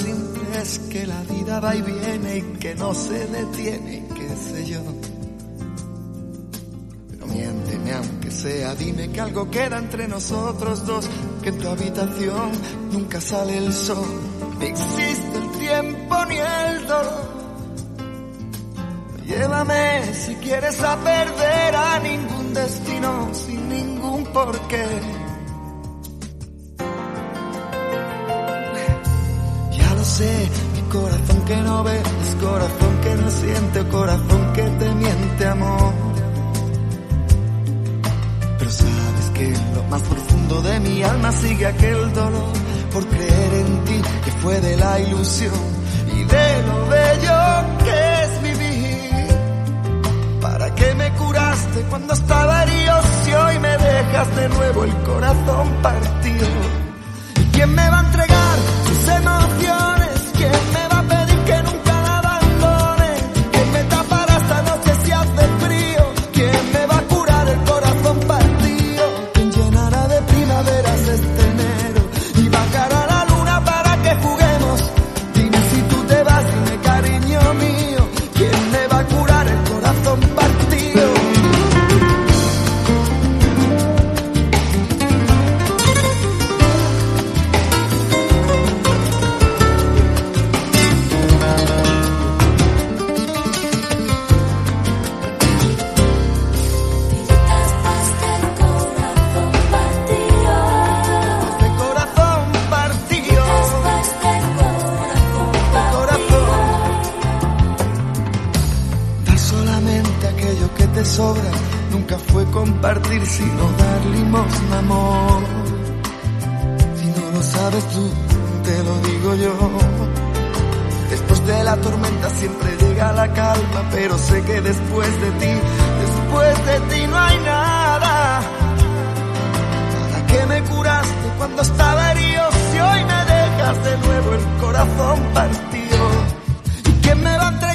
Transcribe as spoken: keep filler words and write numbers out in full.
simple es que la vida va y viene y que no se detiene, qué sé yo. Pero miénteme aunque sea, dime que algo queda entre nosotros dos, que en tu habitación nunca sale el sol, ni existe el tiempo ni el dolor. Llévame si quieres a perder a ningún destino sin ningún porqué. Ya lo sé, mi corazón que no ve es corazón que no siente, corazón que te miente, amor. Pero sabes que en lo más profundo de mi alma sigue aquel dolor por creer en ti, que fue de la ilusión y de lo bello que es vivir. ¿Para qué me curaste cuando estaba herido si hoy me dejas de nuevo el corazón partido? ¿Y quién me va a entregar sus emociones? ¿Quién me va a pedir que nunca la abandone? ¿Quién me tapará esta noche si hace frío? ¿Quién me va a curar el corazón partido? ¿Quién llenará de primaveras este enero y bajará la luna para que juguemos? Dime si tú te vas, dime cariño mío, ¿quién me va a curar el corazón partido? Sobra, nunca fue compartir sino dar limosna, amor. Si no lo sabes tú, te lo digo yo. Después de la tormenta siempre llega la calma, pero sé que después de ti, después de ti no hay nada. ¿Para qué me curaste cuando estaba herido si hoy me dejas de nuevo el corazón partido? ¿Y quién me va a entregar